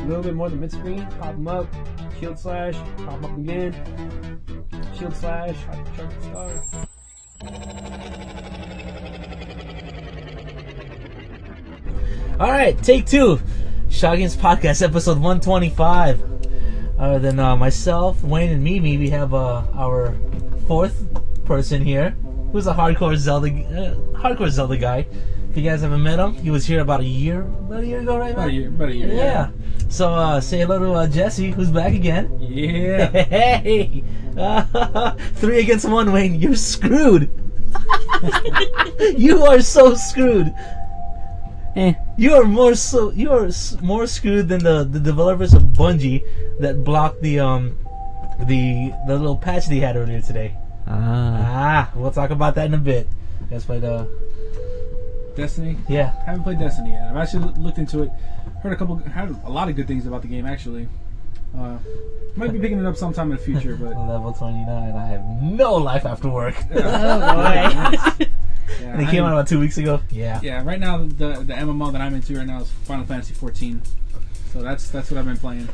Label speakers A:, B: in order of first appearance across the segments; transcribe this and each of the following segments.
A: little bit more than mid-screen. Pop them up. Shield slash. Pop them up again. Shield slash. Hypercharge star. Alright, take two. Shot Games Podcast, episode 125. Other than myself, Wayne, and Mimi, we have our fourth person here, who's a hardcore Zelda guy. If you guys haven't met him, he was here about a year ago, right?
B: About a year.
A: Yeah. So say hello to Jesse, who's back again.
B: Yeah.
A: Hey, 3 against 1, Wayne. You're screwed. You are so screwed. You are more screwed than the developers of Bungie that blocked the little patch they had earlier today. We'll talk about that in a bit. That's why
B: Destiny?
A: Yeah.
B: I haven't played Destiny yet. I've actually looked into it. Heard a lot of good things about the game, actually. Might be picking it up sometime in the future, but...
A: Level 29, I have no life after work.
B: Yeah,
A: And it came out about 2 weeks ago. Yeah.
B: Yeah, right now, the MMO that I'm into right now is Final Fantasy 14. So that's what I've been playing.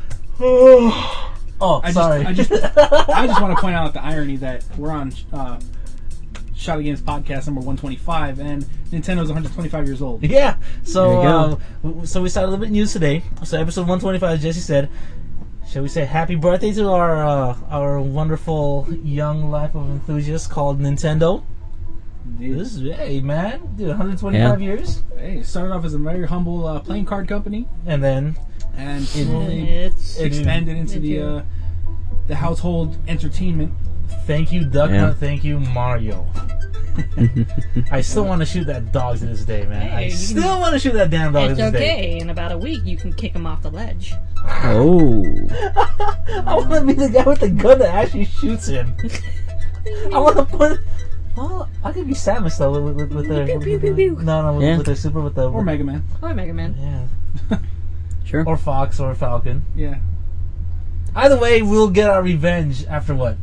A: Sorry.
B: I just want to point out the irony that we're on Shot Games Podcast number 125, and Nintendo's 125 years old.
A: Yeah. So we started a little bit news today. So episode 125, as Jesse said, shall we say happy birthday to our wonderful young life of enthusiasts called Nintendo. Hey man, dude, 125 years.
B: Hey, it started off as a very humble playing card company,
A: and
B: slowly expanded into the household entertainment.
A: Thank you, Duck Hunt. Thank you, Mario. I still want to shoot that dog to this day, man. I still want to shoot that damn dog to this day.
C: It's okay. In about a week, you can kick him off the ledge.
D: Oh.
A: I want to be the guy with the gun that actually shoots him. I want to put... Oh, I could be Samus though with their with their super with the
B: or Mega Man.
A: Yeah.
D: Sure.
A: Or Fox or Falcon.
B: Yeah.
A: Either way, we'll get our revenge after what?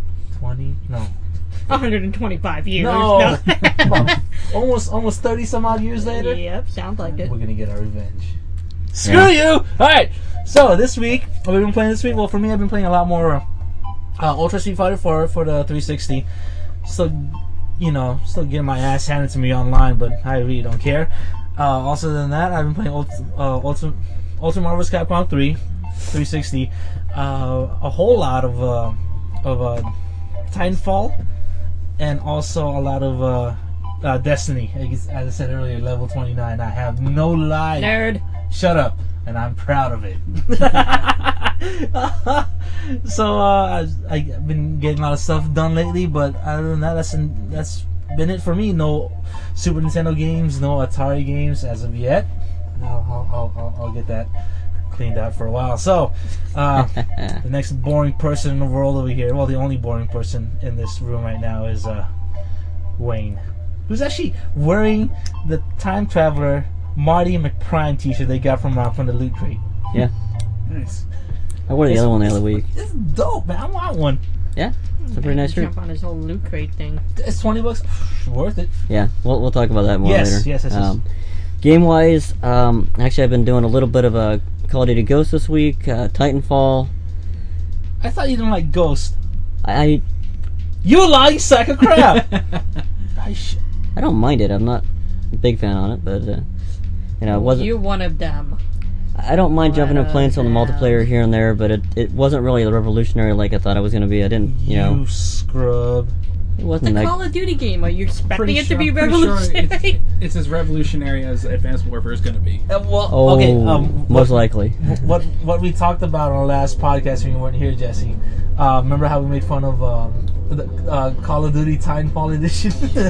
C: 125 years.
A: No. almost 30 some odd years later.
C: Yep, sounds like it.
A: We're gonna get our revenge. Screw you! All right. So this week, what have we been playing this week? Well, for me, I've been playing a lot more Ultra Street Fighter 4 for the 360. So, still getting my ass handed to me online, but I really don't care. Also than that, I've been playing Ultra Marvel's Capcom 3, 360. A whole lot of Titanfall, and also a lot of Destiny. As I said earlier, level 29. I have no life.
C: Nerd.
A: Shut up. And I'm proud of it. So I've been getting a lot of stuff done lately, but other than that, that's been it for me. No Super Nintendo games, no Atari games as of yet. I'll get that cleaned out for a while. So the next boring person in the world over here, well, the only boring person in this room right now is Wayne, who's actually wearing the Time Traveler Marty McPrime t-shirt they got from the Loot Crate.
D: Yeah.
B: Nice.
D: I wore the other one the other week.
A: It's dope, man. I want one.
D: Yeah. It's a pretty nice shirt.
C: Jump on his whole Loot Crate thing.
A: It's $20. Worth it.
D: Yeah. We'll talk about that more later.
A: Yes.
D: Game-wise, actually I've been doing a little bit of a Call of Duty Ghost this week, Titanfall.
A: I thought you didn't like Ghost.
D: You
A: lying sack of crap.
D: I don't mind it. I'm not a big fan on it, but it wasn't.
C: You're one of them.
D: I don't mind jumping and playing some of the multiplayer here and there, but it wasn't really revolutionary like I thought it was going to be. I didn't,
A: You scrub.
D: It wasn't
C: It's a
D: like,
C: Call of Duty game. Are you expecting it to be
B: pretty
C: revolutionary?
B: Sure it's as revolutionary as Advanced Warfare is going to be.
D: Most likely.
A: What we talked about on our last podcast when you weren't here, Jesse. Remember how we made fun of the Call of Duty Titanfall edition?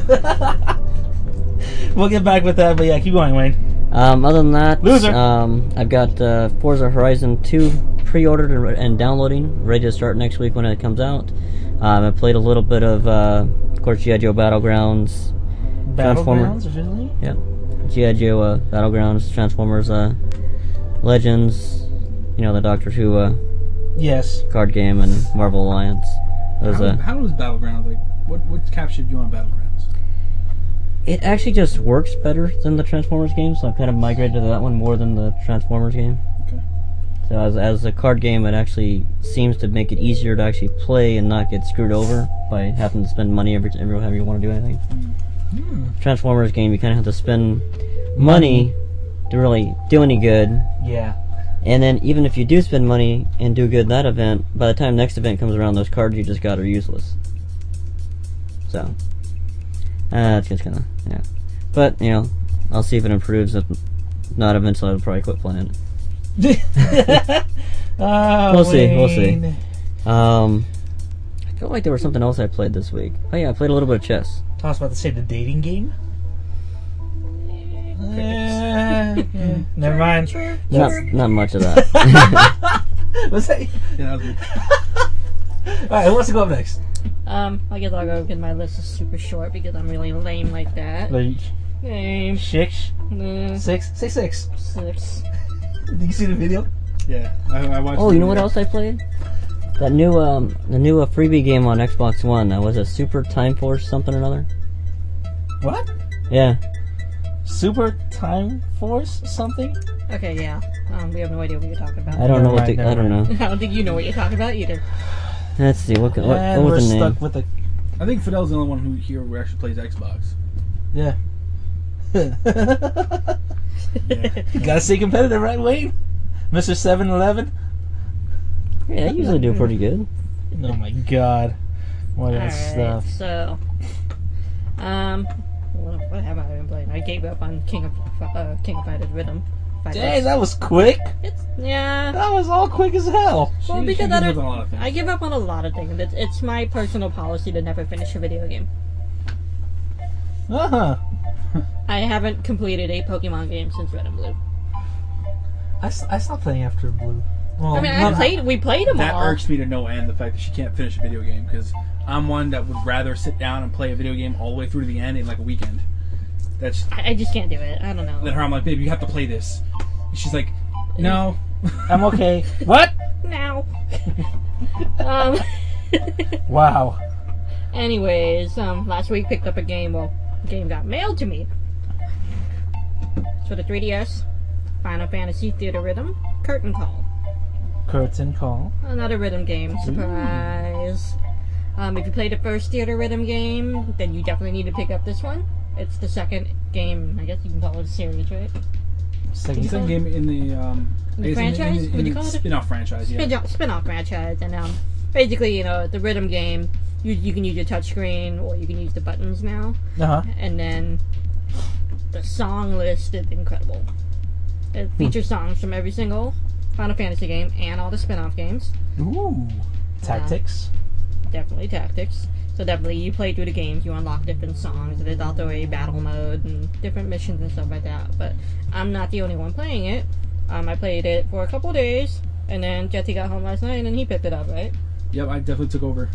A: We'll get back with that, but yeah, keep going, Wayne.
D: Other than that,
A: Loser.
D: I've got Forza Horizon 2 pre-ordered and downloading, ready to start next week when it comes out. I played a little bit of course, G.I. Joe Battlegrounds.
A: Battlegrounds, originally?
D: Yeah. G.I. Joe Battlegrounds, Transformers Legends, the Doctor Who
A: yes.
D: card game, and Marvel Alliance.
B: How was Battlegrounds? Like, what captured you on Battlegrounds?
D: It actually just works better than the Transformers game, so I've kind of migrated to that one more than the Transformers game.
B: Okay.
D: So as a card game, it actually seems to make it easier to actually play and not get screwed over by having to spend money every time you want to do anything. Transformers game, you kind of have to spend money to really do any good.
A: Yeah.
D: And then even if you do spend money and do good in that event, by the time next event comes around, those cards you just got are useless. So, it's just kind of, yeah. But, you know, I'll see if it improves. If not, eventually I'll probably quit playing it. We'll see. I feel like there was something else I played this week. Oh yeah, I played a little bit of chess.
A: I was about to say the dating game. Never mind.
D: Not much of that.
A: What's that?
B: Yeah, that was good.
A: Alright, who wants to go up next?
C: I guess I'll go because my list is super short because I'm really lame like that. Lame.
A: Six.
C: Uh,
A: Six. Say six.
C: 6.
A: Did you see the video?
B: Yeah, I watched.
D: Oh, you know what else I played? That new the new freebie game on Xbox One. That was a Super Time Force something or another.
A: What?
D: Yeah.
A: Super Time Force something?
C: Okay, yeah. We have no idea what you're talking about.
D: I don't know what
A: Never mind,
D: I don't know.
C: I don't think you know what you're talking about either.
D: Let's see what
A: And
D: was
A: we're
D: the name?
A: stuck with the
B: I think Fidel's the only one who actually plays Xbox.
A: yeah.
B: Yeah.
A: You gotta stay competitive, right, Wayne? Mr. 7-Eleven?
D: Yeah, they usually do pretty good.
A: Oh my god. What
C: Alright,
A: stuff.
C: so... what have I been playing? I gave up on King of Fighters Rhythm.
A: Dang, that was quick.
C: Yeah.
A: That was all quick as hell.
C: Well,
B: She
C: because
B: gives up on a lot of things.
C: I give up on a lot of things. It's my personal policy to never finish a video game.
A: Uh-huh.
C: I haven't completed a Pokemon game since Red and Blue.
A: I stopped playing after Blue. Well,
C: I mean, we played them
B: That
C: all.
B: irks me to no end, the fact that she can't finish a video game, because I'm one that would rather sit down and play a video game all the way through to the end in like a weekend. That's
C: I just can't do it. I don't know.
B: then her. I'm like, babe, you have to play this. And she's like, no.
A: I'm okay. What?
C: Now.
A: Wow.
C: Anyways, last week picked up a game. Well, the game got mailed to me. It's for the 3DS. Final Fantasy Theater Rhythm Curtain Call.
A: Curtain Call.
C: Another rhythm game. Surprise. If you played the first Theater Rhythm game, then you definitely need to pick up this one. It's the second game. I guess you can call it a series, right?
A: Second
B: Second game in the I guess
C: franchise? What do you call it?
B: Spin-off franchise, yeah.
C: Spin-off franchise, and basically, the rhythm game. You can use your touchscreen, or you can use the buttons now.
A: Uh-huh.
C: And then the song list is incredible. It features songs from every single Final Fantasy game and all the spin-off games.
A: Ooh. Tactics.
C: Definitely tactics. So definitely you play through the games, you unlock different songs. There's also a battle mode and different missions and stuff like that. But I'm not the only one playing it. I played it for a couple of days, and then Jesse got home last night and he picked it up, right?
B: Yep, I definitely took over.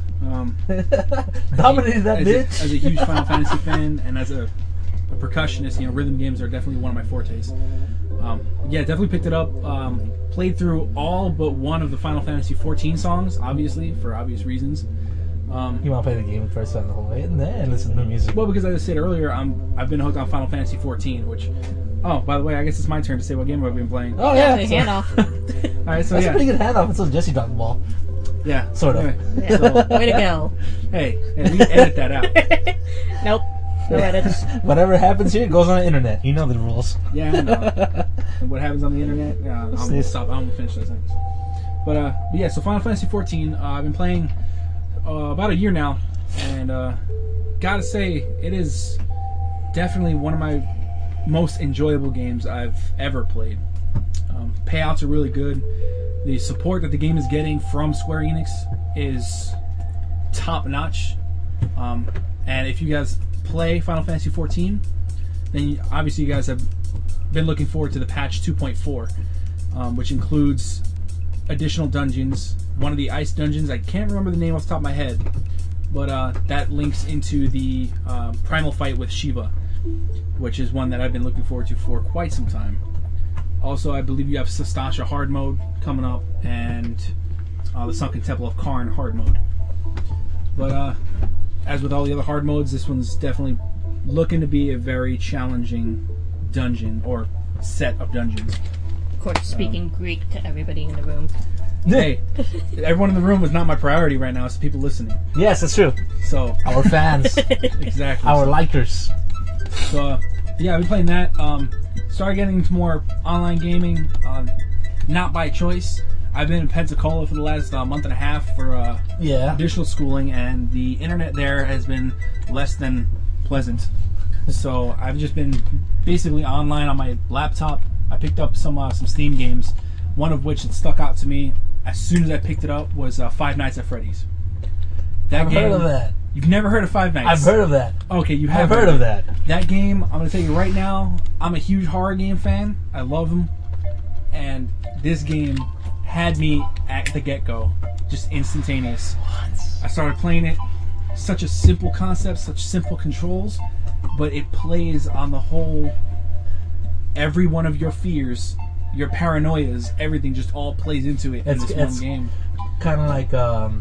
A: Dominated that bitch.
B: As a huge Final Fantasy fan and as a percussionist, rhythm games are definitely one of my fortes. Yeah, definitely picked it up. Played through all but one of the Final Fantasy 14 songs, obviously, for obvious reasons.
A: You want to play the game first on the whole way, and then listen to the music.
B: Well, because as I said earlier, I've been hooked on Final Fantasy 14, which... Oh, by the way, I guess it's my turn to say what game I've been playing.
A: Oh, yeah.
C: The handoff.
B: Alright, so
A: That's
B: yeah.
A: a pretty good handoff until Jesse dropped the ball.
B: Yeah.
A: Sort of.
B: Anyway,
C: Yeah.
B: so,
C: Way to go.
B: hey, we edit that out.
C: Nope. No edits.
A: Whatever happens here goes on the internet. You know the rules.
B: Yeah, I know. And what happens on the internet, I'm gonna stop. I'm gonna finish that sentence. But yeah, so Final Fantasy 14, I've been playing about a year now, and gotta say, it is definitely one of my most enjoyable games I've ever played. Payouts are really good. The support that the game is getting from Square Enix is top notch. And if you guys play Final Fantasy 14, then obviously you guys have been looking forward to the patch 2.4, which includes additional dungeons. One of the ice dungeons, I can't remember the name off the top of my head, but that links into the primal fight with Shiva, which is one that I've been looking forward to for quite some time. Also, I believe you have Sastasha hard mode coming up, and the Sunken Temple of Karn hard mode. But as with all the other hard modes, this one's definitely looking to be a very challenging dungeon, or set of dungeons.
C: Of course, speaking Greek to everybody in the room.
B: Hey, everyone in the room is not my priority right now. It's the people listening.
A: Yes, that's true.
B: So
A: Our fans,
B: exactly.
A: our likers.
B: So yeah, I've been playing that. Started getting into more online gaming. Not by choice. I've been in Pensacola for the last month and a half for
A: Yeah.
B: additional schooling, and the internet there has been less than pleasant. So I've just been basically online on my laptop. I picked up some Steam games. One of which that stuck out to me as soon as I picked it up was Five Nights at Freddy's.
A: I've heard of that.
B: You've never heard of Five Nights?
A: I've heard of that.
B: Okay, you have
A: I've heard of that.
B: That game, I'm going to tell you right now, I'm a huge horror game fan. I love them. And this game had me at the get-go. Just instantaneous. I started playing it. Such a simple concept, such simple controls, but it plays on the whole, every one of your fears, your paranoias, everything just all plays into it in this one game.
A: Kind of like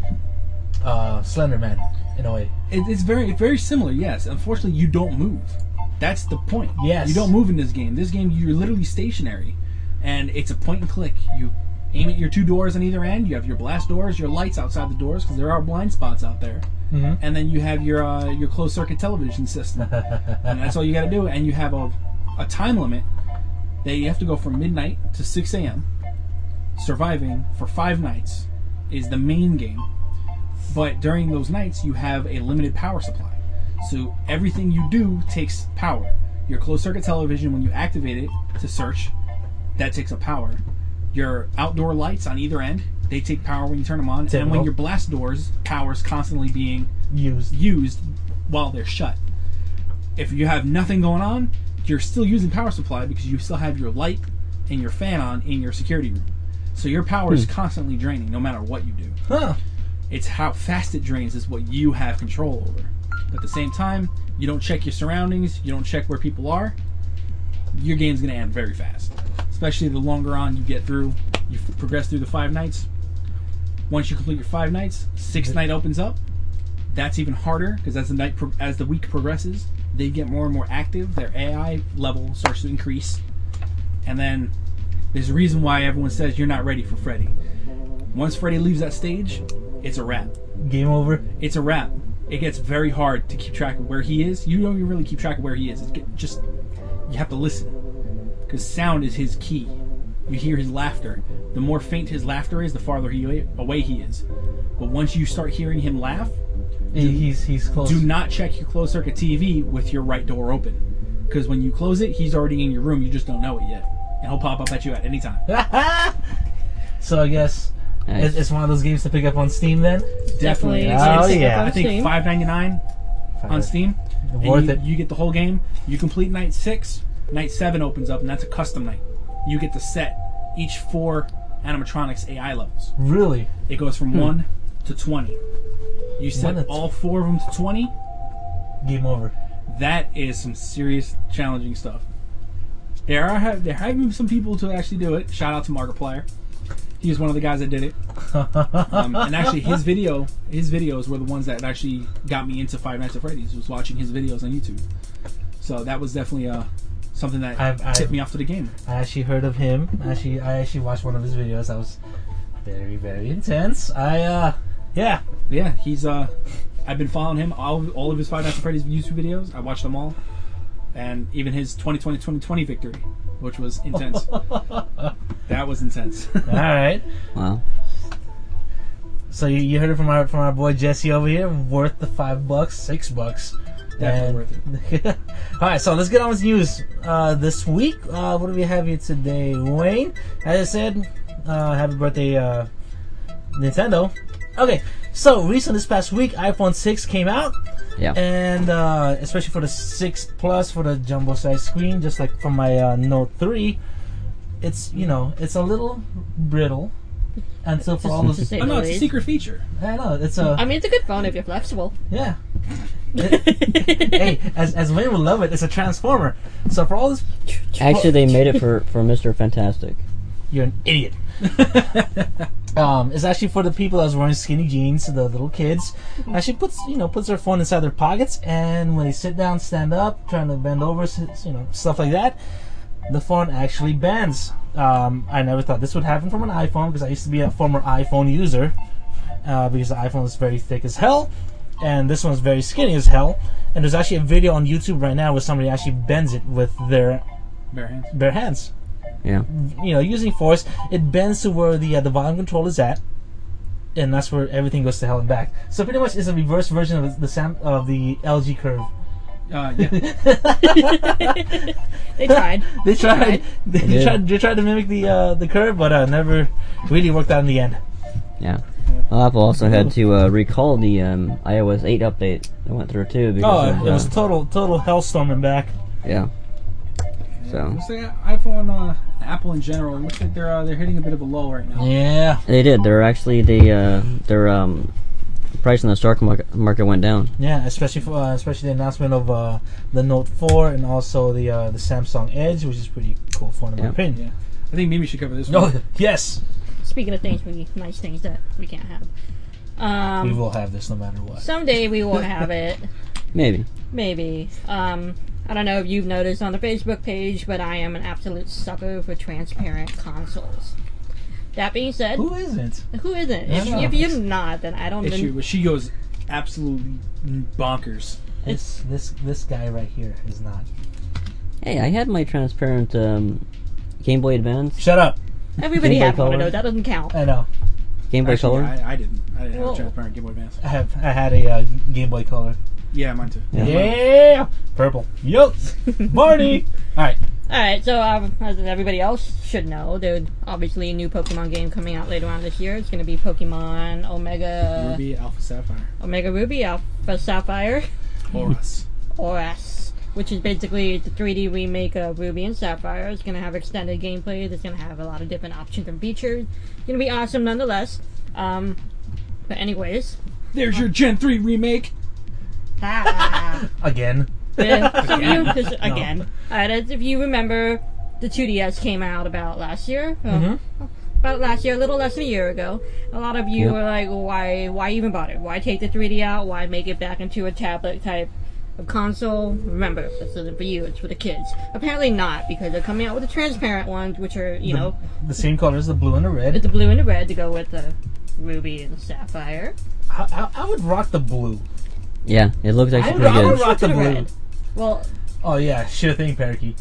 A: Slender Man in a way.
B: It's very similar, yes. Unfortunately, you don't move. That's the point.
A: Yes.
B: You don't move in this game. This game, you're literally stationary. And it's a point and click. You aim at your two doors on either end. You have your blast doors, your lights outside the doors, because there are blind spots out there.
A: Mm-hmm.
B: And then you have your closed circuit television system. And that's all you got to do. And you have a time limit that you have to go from midnight to 6 a.m. Surviving for 5 nights is the main game. But during those nights, you have a limited power supply. So everything you do takes power. Your closed circuit television, when you activate it to search, that takes up power. Your outdoor lights on either end, they take power when you turn them on.
A: Typical.
B: And when your blast doors, power's constantly being used while they're shut. If you have nothing going on, you're still using power supply because you still have your light and your fan on in your security room. So your power is constantly draining no matter what you do.
A: Huh.
B: It's how fast it drains is what you have control over. But at the same time, you don't check your surroundings, you don't check where people are, your game's going to end very fast. Especially the longer on you get through, you progress through the 5 nights. Once you complete your 5 nights, 6th night opens up. That's even harder because as the week progresses, they get more and more active. Their AI level starts to increase. And then there's a reason why everyone says you're not ready for Freddy. Once Freddy leaves that stage, it's a wrap.
A: Game over.
B: It's a wrap. It gets very hard to keep track of where he is. You don't even really keep track of where he is. You have to listen. Because sound is his key. You hear his laughter. The more faint his laughter is, the farther away he is. But once you start hearing him laugh,
A: he's close.
B: do not check your closed circuit TV with your right door open. Because when you close it, he's already in your room. You just don't know it yet. And he'll pop up at you at any time.
A: So I guess it's one of those games to pick up on Steam then?
B: Definitely.
A: Oh, yeah.
B: I think $5.99 on Steam.
A: Worth it.
B: You get the whole game. You complete night 6. Night 7 opens up, and that's a custom night. You get to set each 4 animatronics AI levels.
A: Really?
B: It goes from 1 to 20. You set all 4 of them to 20.
A: Game over.
B: That is some serious challenging stuff. There have been some people to actually do it. Shout out to Markiplier. He was one of the guys that did it. And actually, his videos were the ones that actually got me into Five Nights at Freddy's. Was watching his videos on YouTube. So that was definitely something that tipped me off to the game.
A: I actually heard of him. I actually watched one of his videos. That was very, very intense. Yeah,
B: he's I've been following him, all of his Five Nights at Freddy's YouTube videos. I watched them all. And even his 2020 victory, which was intense. That was intense.
A: Alright.
D: Wow.
A: So you heard it from our boy Jesse over here. Worth the $5, $6.
B: Definitely worth it.
A: Alright, so let's get on with news. This week, what do we have here today? Wayne, as I said, happy birthday, Nintendo. Okay, so recently this past week, iPhone 6 came out.
D: Yeah.
A: And especially for the 6 Plus, for the jumbo size screen, just like for my Note 3, it's a little brittle. And so for all those,
B: oh no, it's a secret feature.
A: I know it's
C: I mean, it's a good phone if you're flexible.
A: Yeah. Hey, as Wayne would love it, it's a transformer. So for all this,
D: Actually, they made it for Mr. Fantastic.
A: You're an idiot. It's actually for the people that's wearing skinny jeans, the little kids. Actually puts their phone inside their pockets, and when they sit down, stand up, trying to bend over, stuff like that, the phone actually bends. I never thought this would happen from an iPhone because I used to be a former iPhone user because the iPhone is very thick as hell and this one's very skinny as hell. And there's actually a video on YouTube right now where somebody actually bends it with their bare hands.
D: Yeah.
A: You know, using force, it bends to where the volume control is at, and that's where everything goes to hell and back. So pretty much, it's a reverse version of the LG Curve.
B: Yeah.
C: They tried.
A: They tried to mimic the Curve, but never really worked out in the end.
D: Yeah. Well, Apple also had to recall the iOS 8 update that went through too. Because
A: it was total hellstorm and back.
D: Yeah. So.
B: Looks like iPhone, Apple in general, it looks like they're hitting a bit of a lull right now.
A: Yeah.
D: They did. They're actually their price in the stock market went down.
A: Yeah, especially the announcement of the Note 4 and also the Samsung Edge, which is pretty cool phone in my opinion.
B: Yeah. I think maybe we should cover this one.
A: Oh, yes.
C: Speaking of things, nice things that we can't have.
A: We will have this no matter what.
C: Someday we will have it.
D: Maybe.
C: I don't know if you've noticed on the Facebook page, but I am an absolute sucker for transparent consoles. That being said,
A: who isn't?
C: If you're not, then I don't know.
B: She goes absolutely bonkers.
A: This guy right here is not.
D: Hey, I had my transparent Game Boy Advance.
A: Shut up.
C: Everybody had one of those. That doesn't count.
A: I know.
D: Game Boy Color?
B: I didn't. I didn't have a transparent Game Boy Advance.
A: I had a Game Boy Color.
B: Yeah, mine too.
A: Yeah. Purple. Yup. Barney. Alright,
C: so as everybody else should know, there's obviously a new Pokemon game coming out later on this year. It's going to be Pokemon Omega
B: Ruby, Alpha Sapphire.
C: Omega Ruby, Alpha Sapphire. ORAS. Which is basically the 3D remake of Ruby and Sapphire. It's going to have extended gameplay. It's going to have a lot of different options and features. It's going to be awesome nonetheless. But anyways.
B: There's your Gen 3 remake.
A: Again.
C: Again. As if you remember, the 2DS came out about last year. About last year, a little less than a year ago. A lot of you were like, why even bother? Why take the 3D out? Why make it back into a tablet type of console? Remember, this isn't for you, it's for the kids. Apparently not, because they're coming out with the transparent ones, which are,
A: the same colors, the blue and the red.
C: With the blue and the red to go with the Ruby and the Sapphire.
A: I would rock the blue.
D: Yeah, it looks actually pretty good.
A: I would rock the blue.
C: Red. Well.
A: Oh yeah, sure thing, Parakeet.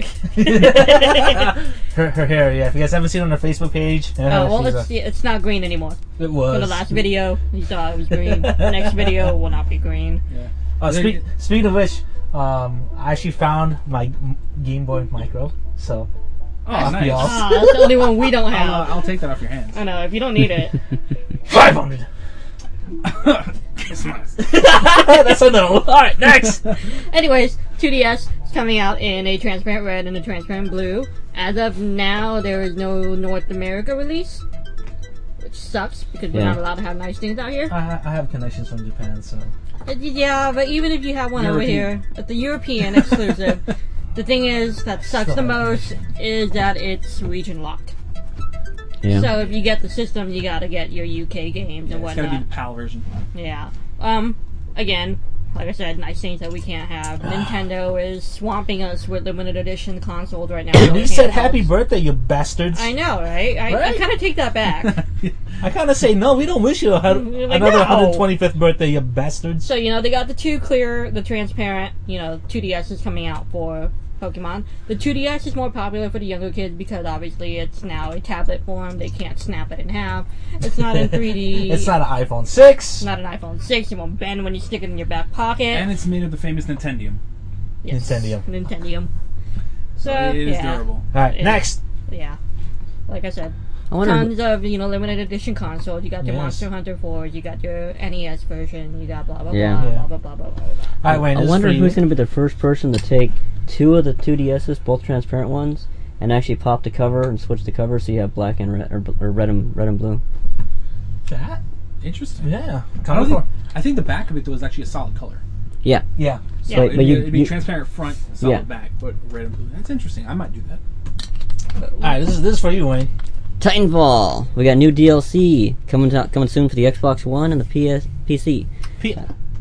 A: her hair, yeah. If you guys haven't seen it on her Facebook page.
C: It's not green anymore.
A: It was.
C: For the last video, you saw it was green. The next video will not be green.
A: Yeah. Speaking of which, I actually found my Game Boy Micro, so.
B: Oh, nice.
C: That's the only one we don't have.
B: I'll take that off your hands.
C: I know, if you don't need it.
A: 500! That's a no. Alright, next!
C: Anyways, 2DS is coming out in a transparent red and a transparent blue. As of now, there is no North America release, which sucks because we're not allowed to have nice things out here.
A: I have connections from Japan, so.
C: Yeah, but even if you have one over here, the European exclusive, the thing is that sucks the most is that it's region locked. Yeah. So if you get the system, you gotta get your UK games and whatnot.
B: It's gotta be the PAL version.
C: Yeah. Again, like I said, nice things that we can't have. Nintendo is swamping us with limited edition consoles right now.
A: You said happy birthday, you bastards.
C: I know, right? I kind of take that back.
A: I kind of say, no, we don't wish you another 125th birthday, you bastards.
C: So, they got the transparent, 2DS is coming out for Pokemon. The 2DS is more popular for the younger kids because obviously it's now a tablet form. They can't snap it in half. It's not in 3D.
A: It's not an iPhone 6.
C: It's not an iPhone 6. It won't bend when you stick it in your back pocket.
B: And it's made of the famous Nintendium.
C: Yes. Nintendium. So
B: it is durable.
A: Alright, next.
C: Yeah. Like I said. Tons of, limited edition consoles. You got your Monster Hunter 4, you got your NES version, you got blah, blah, blah, blah, blah, blah, blah.
A: Alright, Wayne,
D: I wonder who's going to be the first person to take two of the 2DSs, both transparent ones, and actually pop the cover and switch the cover so you have black and red, or red and blue.
A: That?
B: Interesting.
A: Yeah.
B: I think the back of it, though, is actually a solid color.
D: Yeah.
A: Yeah.
B: So it'd be transparent front, solid back, but red and blue. That's interesting. I might do that.
A: Alright, this is for you, Wayne.
D: Titanfall. We got new DLC coming soon for the Xbox One and the PC.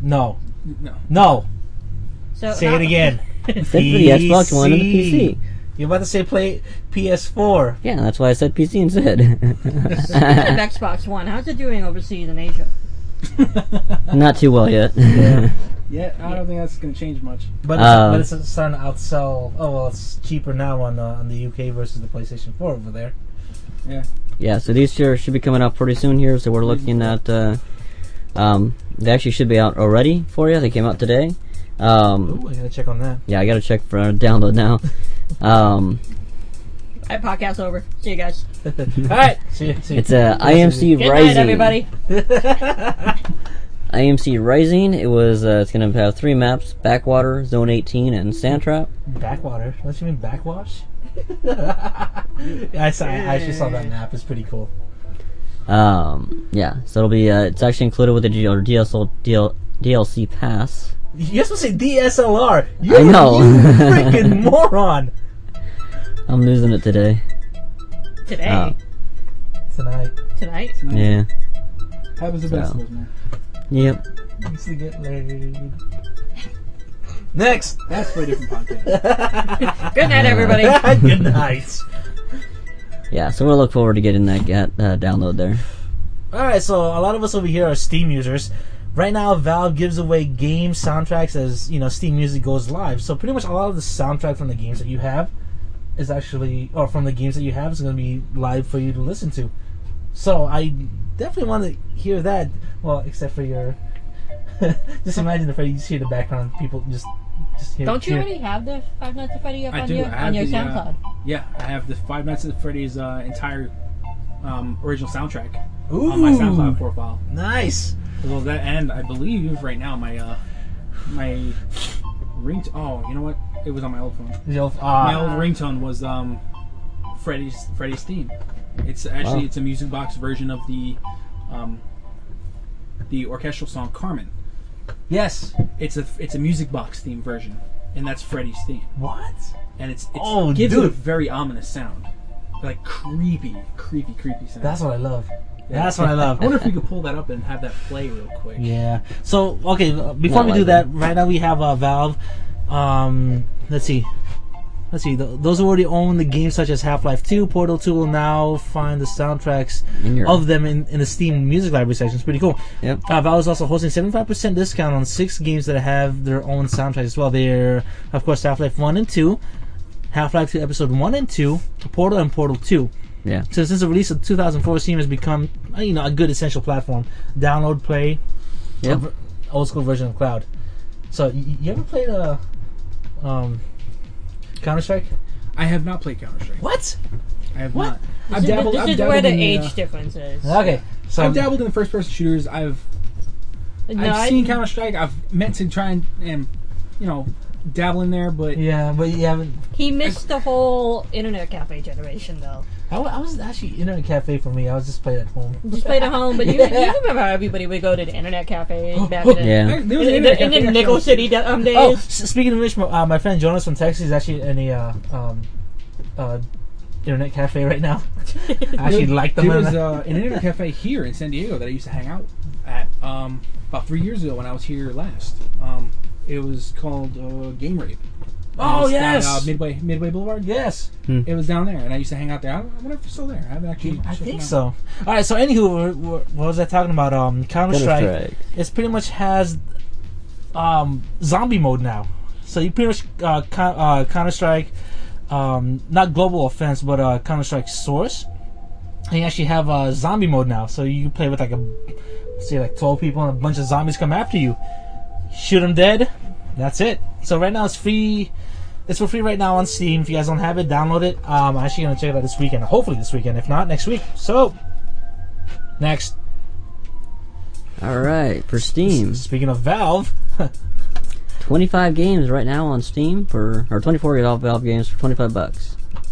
A: No.
C: So
A: Say it again.
D: It's for the Xbox One and the PC.
A: You're about to say play PS4.
D: Yeah, that's why I said PC instead.
C: Speaking of Xbox One, how's it doing overseas in Asia?
D: Not too well yet.
B: Yeah, I don't think that's going to change much.
A: But it's starting to outsell. Oh well, it's cheaper now on the UK versus the PlayStation 4 over there.
B: Yeah.
D: Yeah, so these should be coming out pretty soon here. So we're looking at. They actually should be out already for you. They came out today.
A: Ooh, I gotta check on that.
D: Yeah, I gotta check for download now.
C: Alright, podcast over. See you guys.
A: Alright, see you.
D: It's IMC
C: Good
D: Rising.
C: night, everybody.
D: IMC Rising. It was. It's gonna have 3 maps: Backwater, Zone 18, and Sandtrap.
A: Backwater? Don't you mean backwash? I actually saw that map. It's pretty cool.
D: Yeah. So it'll be. It's actually included with the DLC pass.
A: You're supposed to say DSLR.
D: I know.
A: You freaking moron.
D: I'm losing it today.
C: Today.
A: Tonight.
C: Tonight.
D: Yeah.
B: Happens the best of us, man.
D: Yep.
A: Used to get laid. Next.
B: That's for a different podcast.
C: Good night, everybody.
A: Good night.
D: Yeah. So we'll look forward to getting that download there.
A: Alright, so a lot of us over here are Steam users. Right now, Valve gives away game soundtracks as, Steam Music goes live. So pretty much a lot of the soundtrack from the games that you have is actually, or from the games that you have is going to be live for you to listen to. So I definitely want to hear that. Well, except for your, just imagine if you just hear the background, people just hear.
C: Don't you already have the Five Nights at Freddy's
B: I
C: on
B: do.
C: your,
B: I have
C: on your
B: the,
C: SoundCloud?
B: Yeah, I have the Five Nights at Freddy's entire original soundtrack
A: Ooh,
B: on my SoundCloud profile.
A: Nice.
B: As well as that, and I believe right now my ringtone. Oh, you know what? It was on my old phone. My old ringtone was Freddy's theme. It's actually it's a music box version of the orchestral song Carmen.
A: Yes.
B: It's a music box theme version, and that's Freddy's theme.
A: What?
B: And it
A: Oh,
B: gives it a
A: dude.
B: very ominous sound, like creepy sound.
A: That's what I love.
B: Yeah.
A: That's what I love.
B: I wonder if we could pull that up and have that play real quick.
A: Yeah. So, okay, before
D: Not
A: we do
D: likely.
A: that, right now we have Valve. Let's see. Those who already own the games such as Half-Life 2, Portal 2 will now find the soundtracks of them in the Steam Music Library section. It's pretty cool.
D: Yep.
A: Valve is also hosting 75% discount on 6 games that have their own soundtracks as well. They're, of course, Half-Life 1 and 2, Half-Life 2 Episode 1 and 2, Portal and Portal 2.
D: Yeah.
A: So since the release of 2004, Steam has become a good essential platform. Download, play,
D: Yep.
A: old school version of cloud. So you ever played Counter-Strike?
B: I have not played Counter-Strike.
A: What?
B: I have
A: What?
B: not. I've dabbled.
C: This
B: I've
C: is
B: dabbled
C: where the
B: in
C: age difference is.
A: Okay, so
B: I've dabbled in the first-person shooters. I've seen Counter-Strike. I've meant to try and dabble in there, but
A: yeah, but you haven't.
C: He missed the whole internet cafe generation, though.
A: I was actually internet cafe for me. I was just playing at home.
C: Just played at home, but you remember how everybody would go to the internet cafe back in the,
D: Yeah.
B: there was an internet
C: in the
B: cafe
C: Nickel
B: actually.
C: City days.
A: Oh, speaking of which, my friend Jonas from Texas is actually in a internet cafe right now. I actually like them.
B: There was an internet cafe here in San Diego that I used to hang out at about 3 years ago when I was here last. It was called Game Rape.
A: Oh,
B: It's
A: yes!
B: down, Midway Boulevard.
A: Yes,
B: It was down there, and I used to hang out there. I wonder if it's still there. I haven't actually.
A: I
B: checked
A: think
B: it out.
A: so. All right. So, anywho, what was I talking about? Counter-Strike.
D: Counter-Strike.
A: It's pretty much has zombie mode now. So you pretty much Counter-Strike, not Global Offense, but Counter-Strike Source. And you actually have zombie mode now. So you can play with like 12 people, and a bunch of zombies come after you. Shoot them dead. That's it. So right now it's free. It's for free right now on Steam. If you guys don't have it, download it. I'm actually gonna check it out this weekend. Hopefully this weekend. If not, next week. So next.
D: All right, for Steam,
A: Speaking of Valve,
D: 25 games right now on Steam or 24 Valve games for $25.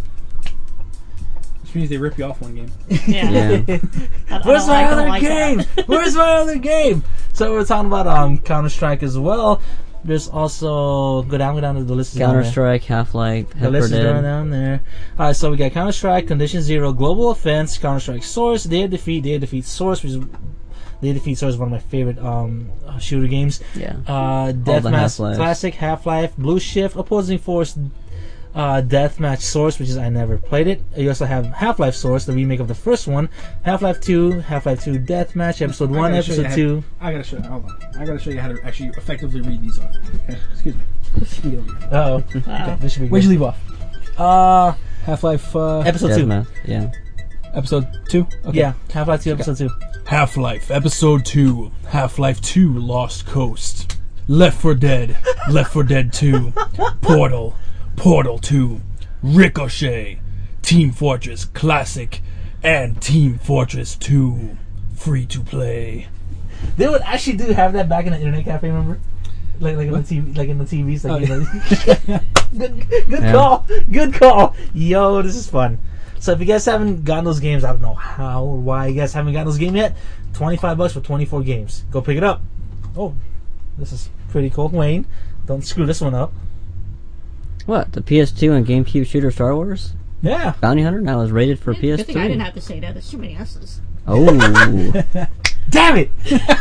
B: Which means they rip you off one game.
C: Yeah.
D: Yeah.
A: where's my other
C: like
A: game?
C: that.
A: Where's my other game? So we're talking about Counter-Strike as well. There's also go down to the list.
D: Counter-Strike, Half-Life,
A: The
D: Pepper
A: list is going
D: Dead.
A: down there. Alright, so we got Counter-Strike, Condition Zero, Global Offense, Counter-Strike Source, Day of Defeat Source, which is Day of Defeat Source is one of my favorite shooter games.
D: Yeah.
A: Deathmatch
D: Half-Lives.
A: Classic, Half-Life, Blue Shift, Opposing Force, Deathmatch Source, which is I never played it. You also have Half-Life Source, the remake of the first one. Half-Life 2, Half-Life 2 Deathmatch, Episode 1, Episode 2.
B: I gotta show you. Hold on. I gotta show you how to actually effectively read these off. Okay, excuse me.
A: Uh-oh. Okay, this should be
B: Where'd
A: good.
B: you leave off? Half-Life.
A: Episode 2.
D: Deathmatch, yeah.
B: Episode 2? Okay.
A: Yeah, Half-Life 2, Episode 2.
B: Half-Life, Episode 2. Half-Life 2, Lost Coast. Left 4 Dead. Left 4 Dead 2. Portal. Portal 2. Ricochet. Team Fortress Classic. And Team Fortress 2. Free to play.
A: They would actually have that back in the internet cafe, remember? Like in the TV, like in the TVs. Like, good call. Good call. Yo, this is fun. So if you guys haven't gotten those games, I don't know how or why you guys haven't gotten those games yet. $25 for 24 games. Go pick it up. Oh, this is pretty cool. Wayne, don't screw this one up.
D: What, the PS2 and GameCube shooter Star Wars?
A: Yeah.
D: Bounty Hunter now is rated for PS3.
C: Good thing I didn't have to say that. There's too many S's.
D: Oh.
A: Damn it!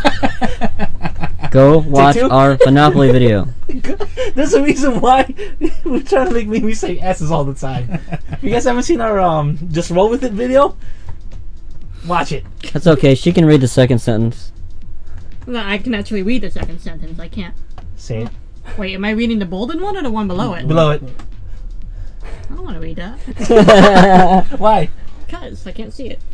D: Go watch our Monopoly video.
A: There's a reason why we're trying to make me say S's all the time. If you guys haven't seen our Just Roll With It video, watch it.
D: That's okay, she can read the second sentence.
C: No, I can actually read the second sentence. I can't.
A: Say it.
C: Wait, am I reading the bolded one or the one below it?
A: Below it.
C: I don't want to read that.
A: Why?
C: Because I can't see it.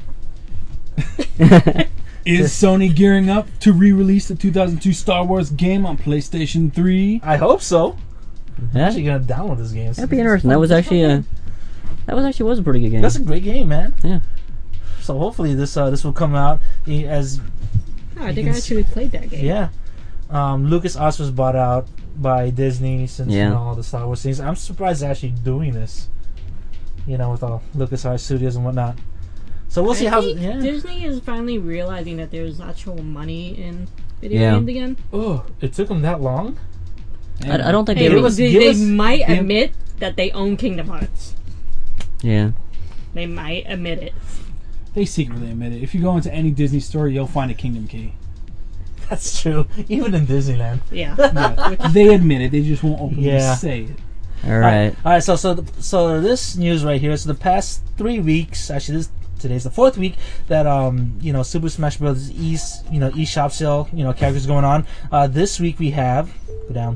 B: Is Sony gearing up to re-release the 2002 Star Wars game on PlayStation 3?
A: I hope so. I'm
D: Yeah,
A: actually gonna download this game.
D: that'd be interesting. That was actually a pretty good game.
A: That's a great game, man.
D: Yeah.
A: So hopefully this will come out as
C: Oh, I think I actually played that game.
A: yeah. LucasArts was bought out by Disney since
D: Yeah.
A: all the Star Wars things. I'm surprised they're actually doing this. With all LucasArts studios and whatnot. So we'll see
C: I
A: how.
C: think
A: Yeah.
C: Disney is finally realizing that there's actual money in video
D: Yeah.
C: games again.
A: Oh, it took them that long.
D: I don't think
C: Hey,
D: they
A: Give us-
C: they
A: give us-
C: might
A: give-
C: admit that they own Kingdom Hearts.
D: Yeah.
C: They might admit it.
B: They secretly admit it. If you go into any Disney store, you'll find a Kingdom Key.
A: That's true. Even in Disneyland.
C: Yeah.
B: Yeah. They admit it. They just won't openly
A: Yeah.
B: say it.
D: Alright.
A: All right. So this news right here. So the past 3 weeks, actually, today's the 4th week that Super Smash Bros. eShop sale characters going on. This week we have go down.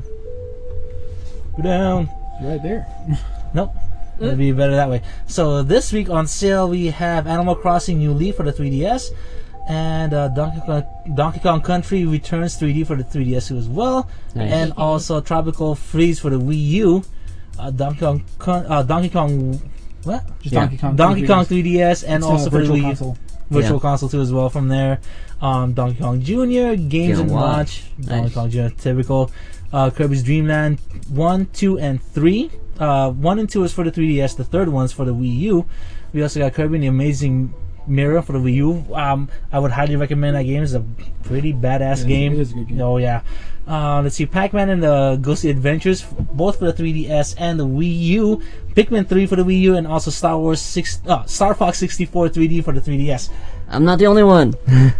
B: Right there.
A: Nope. It'll be better that way. So this week on sale we have Animal Crossing New Leaf for the 3DS, and Donkey Kong Country Returns 3D for the 3DS as well,
D: Nice.
A: and also Tropical Freeze for the Wii U. Donkey Kong. What?
B: Just
D: Yeah.
B: Donkey Kong
A: 3DS, and
B: It's
A: also for the
B: Virtual
A: Wii U.
B: Console.
A: Virtual
D: Yeah.
A: Console too as well from there. Donkey Kong Jr. Games
D: Game
A: and
D: Watch.
A: Watch. Donkey
D: Nice.
A: Kong Jr. Typical. Kirby's Dream Land 1, 2, and 3. 1 and 2 is for the 3DS. The third one's for the Wii U. We also got Kirby and the Amazing Mirror for the Wii U. I would highly recommend that game. It's a pretty badass game.
B: It is a good game.
A: Oh yeah. Let's see, Pac-Man and the Ghostly Adventures, both for the 3DS and the Wii U. Pikmin 3 for the Wii U, and also Star Fox 64 3D for the 3DS.
D: I'm not the only one.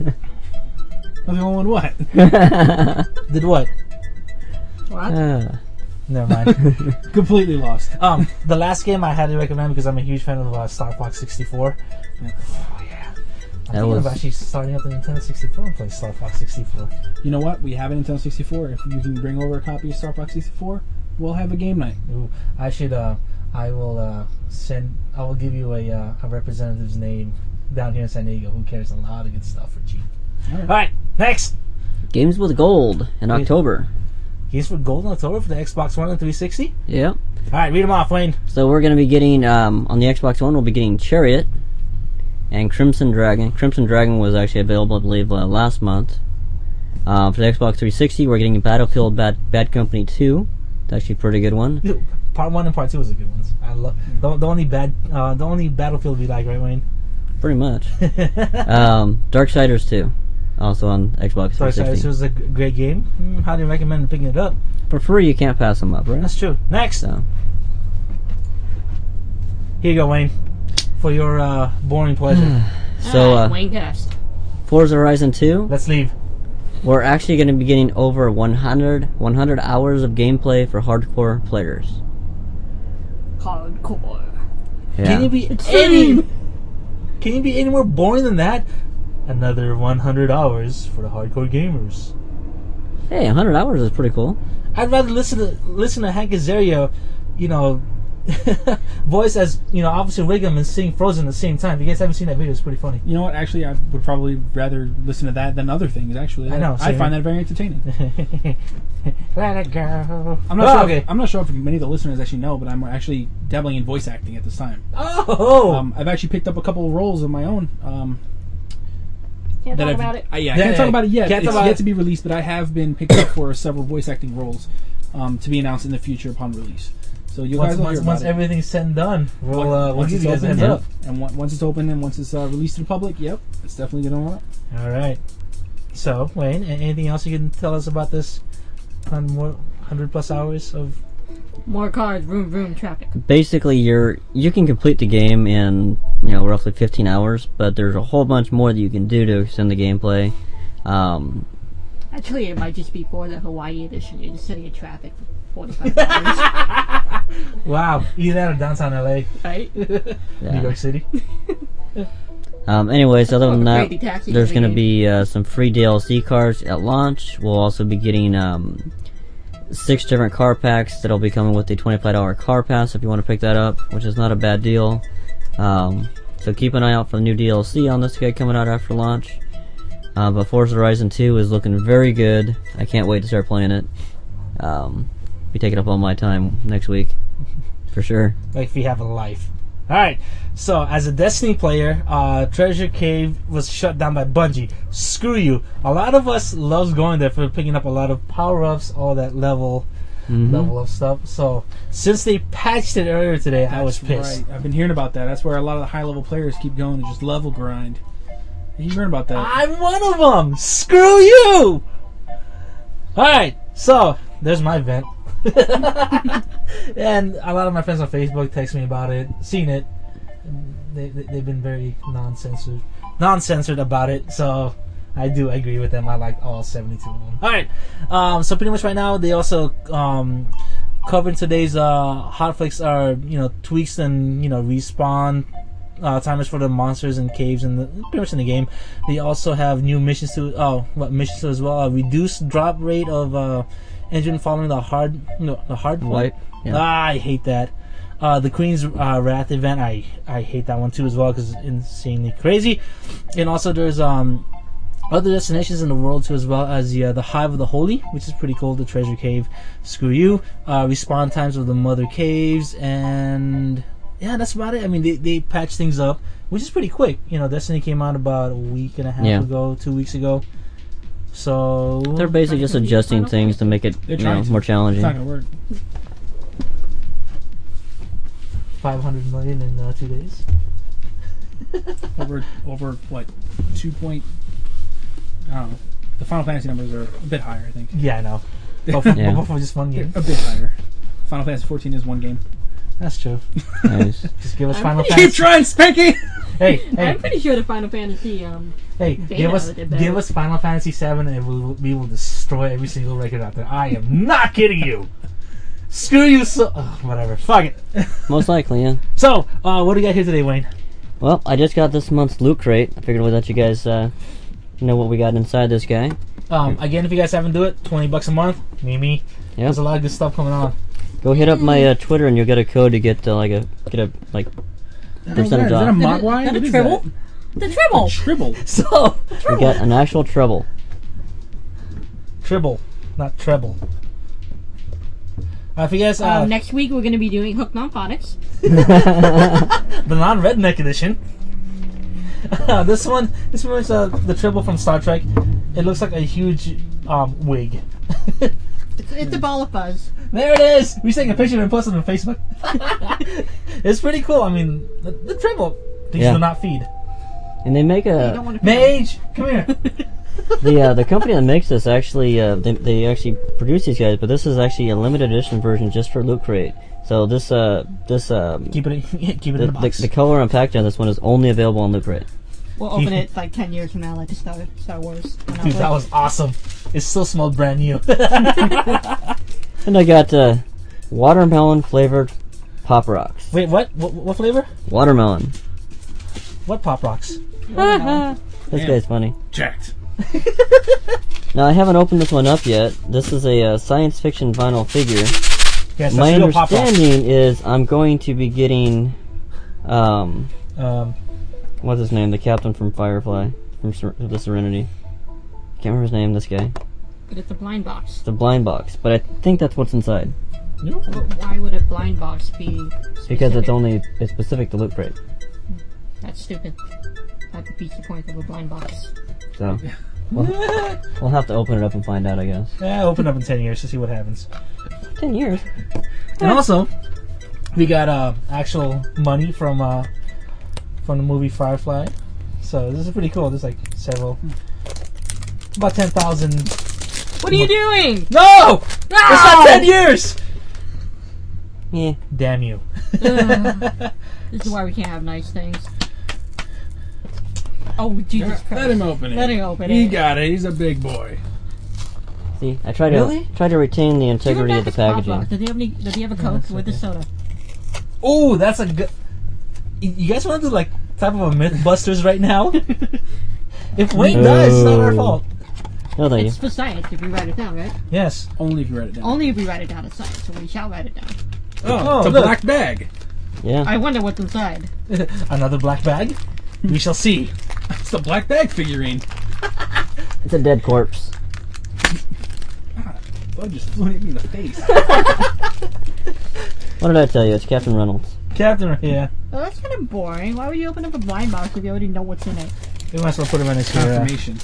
B: The only one what?
A: Did what?
C: What?
A: Never mind.
B: Completely lost.
A: The last game I highly recommend because I'm a huge fan of Star Fox 64.
B: Yeah.
A: Oh yeah. I'm thinking
D: was-
A: of actually starting up the Nintendo 64 and playing Star Fox 64.
B: You know what? We have a Nintendo 64. If you can bring over a copy of Star Fox 64, we'll have a game night.
A: Ooh, I should. I will send. I will give you a representative's name down here in San Diego who carries a lot of good stuff for cheap.
B: All right.
A: All right, next.
D: Games with Gold in October.
A: Games for Gold in October for the Xbox One and 360.
D: Yep.
A: All right, read them off, Wayne.
D: So we're going to be getting, on the Xbox One, we'll be getting Chariot and Crimson Dragon. Crimson Dragon was actually available, I believe, last month. For the Xbox 360, we're getting Battlefield Bad Company 2. It's actually a pretty good one.
A: Part 1 and Part 2 was the good ones. I love the only Battlefield we like, right, Wayne?
D: Pretty much. Darksiders 2. Also on Xbox
A: Sorry,
D: 360.
A: this was a great game. Highly recommend picking it up.
D: For free, you can't pass them up, right?
A: That's true. Next.
D: So,
A: Here you go, Wayne, for your boring pleasure.
D: so
C: Wayne Cast.
D: Forza Horizon 2,
A: Let's leave.
D: we're actually going to be getting over 100 hours of gameplay for hardcore players.
C: hardcore.
D: Yeah.
A: Can you be any more boring than that? Another 100 hours for the hardcore gamers.
D: Hey, 100 hours is pretty cool.
A: I'd rather listen to Hank Azaria, voice as Officer Wiggum and sing Frozen at the same time. If you guys haven't seen that video, it's pretty funny.
B: You know what? Actually, I would probably rather listen to that than other things. Actually,
A: I know.
B: I find that very entertaining.
A: Let it go.
B: I'm not sure if many of the listeners actually know, but I'm actually dabbling in voice acting at this time.
A: Oh.
B: I've actually picked up a couple of roles of my own.
C: Can't talk about it.
B: I can't talk about it yet. It's yet to be released, but I have been picked up for several voice acting roles to be announced in the future upon release. So you guys will hear about
A: once
B: it.
A: everything's said and done, we'll give you guys a heads up.
B: And once it's open and once it's released to the public, yep, it's definitely going to run.
A: All right. So, Wayne, anything else you can tell us about this 100 plus hours of...
C: More cars, vroom vroom traffic.
D: Basically, you can complete the game in roughly 15 hours, but there's a whole bunch more that you can do to extend the gameplay.
C: Actually, it might just be for the Hawaii edition. You're just sitting in traffic for 45 hours.
A: Wow, either that or downtown LA,
C: Right?
A: New York City.
D: Anyways, other than that,
C: Crazy Taxi
D: there's
C: is a
D: going to
C: game.
D: be some free DLC cards at launch. We'll also be getting 6 different car packs that'll be coming with the $25 car pass if you want to pick that up, which is not a bad deal. So keep an eye out for the new DLC on this guy coming out after launch. But Forza Horizon 2 is looking very good. I can't wait to start playing it. Be taking up all my time next week, for sure.
A: Like if you have a life. Alright, so as a Destiny player, Treasure Cave was shut down by Bungie. Screw you. A lot of us loves going there for picking up a lot of power-ups, all that level of stuff. So, since they patched it earlier today, I was pissed.
B: Right. I've been hearing about that. That's where a lot of the high-level players keep going to just level grind. You heard about that?
A: I'm one of them! Screw you! Alright, so, there's my vent. And a lot of my friends on Facebook text me about it, seen it. They've been very non-censored about it, so I do agree with them. I like all 72 of them. Alright, so pretty much right now they also covering today's hotfix are tweaks and respawn timers for the monsters and caves and pretty much in the game. They also have new missions to missions as well. A reduced drop rate of engine following the hard
D: Wipe. Yeah.
A: I hate that. The Queen's Wrath event, I hate that one too as well because it's insanely crazy. And also there's other destinations in the world too as well as the Hive of the Holy, which is pretty cool. The Treasure Cave, screw you. Respawn times of the Mother Caves, and yeah, that's about it. I mean, they patched things up, which is pretty quick. Destiny came out about a week and a half ago, 2 weeks ago. So
D: they're basically just adjusting things to make it more challenging.
B: It's not gonna work.
A: 500 million in 2 days.
B: over what 2 point? I don't know. The Final Fantasy numbers are a bit higher, I think.
A: Yeah, I know. But for just one game.
B: A bit higher. Final Fantasy 14 is one game.
A: That's true.
D: Nice.
A: Just give us Final Fantasy.
B: Keep trying, Spanky.
A: Hey.
C: I'm pretty sure the Final Fantasy.
A: Hey, give us Final Fantasy 7 and we will destroy every single record out there. I am not kidding you. Screw you. Whatever. Fuck it.
D: Most likely, yeah.
A: So, what do you got here today, Wayne?
D: Well, I just got this month's loot crate. I figured we'd let you guys know what we got inside this guy.
A: Again, if you guys haven't do it, $20 a month. Me.
D: Yep.
A: There's a lot of good stuff coming on.
D: Go hit up my Twitter and you'll get a code to get percentage
B: Is that a
D: off.
B: Mogwai?
C: That a
B: What is
C: Tribble?
B: that?
C: The Tribble!
B: Tribble.
A: So,
D: We got an actual treble.
A: Tribble, not treble. If you guys
C: next week we're going to be doing Hooked on Phonics.
A: the non-redneck edition. This one is the treble from Star Trek. It looks like a huge wig.
C: It's a ball of fuzz.
A: There it is. We take a picture and post it on Facebook. It's pretty cool. I mean, the treble. These do not feed.
D: And they make
C: You don't want to
A: Mage, come here.
D: the company that makes this actually they actually produce these guys, but this is actually a limited edition version just for Loot Crate. So this
A: keep it in the box.
D: The color and packaging on this one is only available on Loot Crate.
C: We'll open it like 10 years from now, like the Star Wars.
A: Dude, that was awesome. It still smelled brand new.
D: And I got watermelon flavored Pop Rocks.
A: Wait, what? What flavor?
D: Watermelon.
A: What Pop Rocks?
D: This guy's funny.
B: Jacked.
D: Now, I haven't opened this one up yet. This is a science fiction vinyl figure.
A: Yes,
D: My
A: that's real Pop Rocks.
D: understanding is I'm going to be getting, what's his name? The captain from Firefly, from the Serenity. Can't remember his name, this guy.
C: But it's a blind box.
D: It's a blind box, but I think that's what's inside.
C: But why would a blind box be
D: Because
C: specific?
D: it's specific to Loot Crate.
C: That's stupid. That defeats the point of a blind box.
D: So, we'll have to open it up and find out, I guess.
A: Yeah, open up in 10 years to see what happens.
D: 10 years.
A: And also, we got actual money from the movie Firefly. So this is pretty cool. There's like several, about 10,000.
C: What are you doing?
A: No! It's not 10 years!
D: Yeah.
A: Damn you.
C: This is why we can't have nice things. Oh, Jesus Christ.
B: Let him open it.
C: Let him open
B: He
C: it.
B: got it. He's a big boy.
D: See, I try to
A: Really?
D: retain the
C: Give him
D: integrity
C: back
D: of the
C: his Pop Rock.
D: packaging.
C: Does he have a Coke
A: that's
C: with the
A: okay.
C: soda?
A: Oh, that's a good. You guys want to do like type of a Mythbusters right now? If Wayne dies, it's not our fault.
D: No, thank you.
C: It's for science if we write it down, right?
A: Yes.
B: Only if you write it down.
C: Only if we write it down as science, so we shall write it down.
B: Oh, it's a
A: look.
B: black bag.
D: Yeah.
C: I wonder what's inside.
A: Another black bag? We shall see.
B: It's the black bag figurine.
D: It's a dead corpse.
B: Bud just flew at me in the face.
D: What did I tell you? It's Captain Reynolds.
A: Captain, yeah.
C: Well, that's kind of boring. Why would you open up a blind box if you already know what's in it?
A: We might as well put him right next to
B: Confirmation.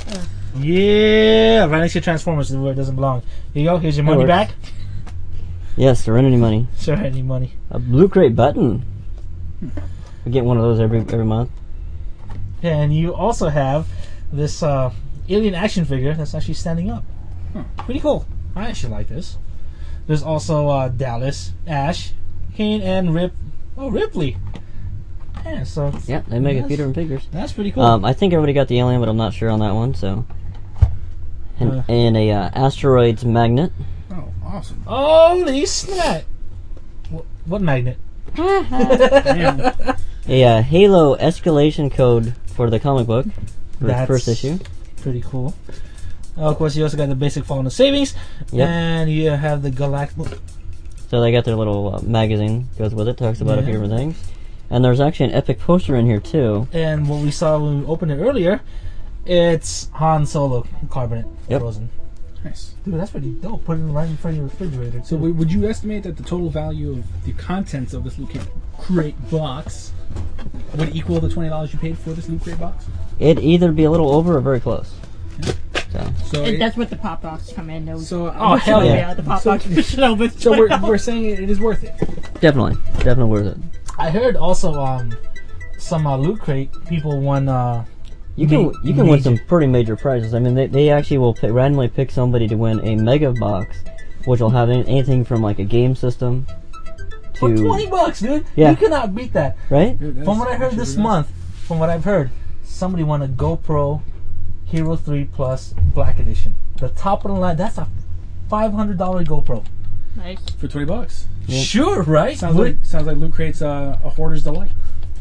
A: yeah, right next to Transformers where it doesn't belong. Here you go. Here's your money
D: works.
A: back.
D: Yes, Serenity money.
A: Sure, I need money.
D: A Loot Crate button. We get one of those every month.
A: Yeah, and you also have this alien action figure that's actually standing up. Pretty cool. I actually like this. There's also Dallas, Ash, Kane, and Ripley. Yeah, so
D: Yeah, they make a
A: Yes.
D: few different figures.
A: that's pretty cool.
D: I think everybody got the alien, but I'm not sure on that one. So, and a asteroids magnet.
B: Oh, awesome.
A: Holy snap! What magnet?
B: Damn.
D: A Halo escalation code for the comic book for the
A: That's
D: first issue.
A: Pretty cool. Of course, you also got the basic Fallen of Savings,
D: Yep.
A: and you have the Galactic.
D: So they got their little magazine goes with it, talks about a few
A: Yeah.
D: different things. And there's actually an epic poster in here too.
A: And what we saw when we opened it earlier, it's Han Solo carbonate
D: Yep.
A: frozen.
B: Nice.
A: Dude, that's pretty dope. Put it right in front of your refrigerator.
B: So
A: too.
B: would you estimate that the total value of the contents of this Loot Crate box would equal the $20 you paid for this Loot Crate box?
D: It'd either be a little over or very close. So
B: So,
C: And that's what the Pop Box come in. Those
B: so,
A: Oh, hell yeah.
C: the Pop
B: So-
C: Box push over.
B: so we're saying it is worth it.
D: definitely worth it.
A: I heard also some Loot Crate people won.
D: You can win
A: major-
D: some pretty major prizes. I mean, they actually will randomly pick somebody to win a mega box, which will have anything from like a game system
A: for
D: to
A: $20, dude.
D: Yeah.
A: You cannot beat that.
D: right.
B: Dude, that's
A: From what I heard this
B: actually
A: month, from what I've heard, somebody won a GoPro Hero 3 Plus Black Edition. The top of the line. That's a $500 GoPro.
C: Nice.
B: for $20.
D: Yeah.
A: Sure, right?
B: Sounds like Loot Crate's a hoarder's delight.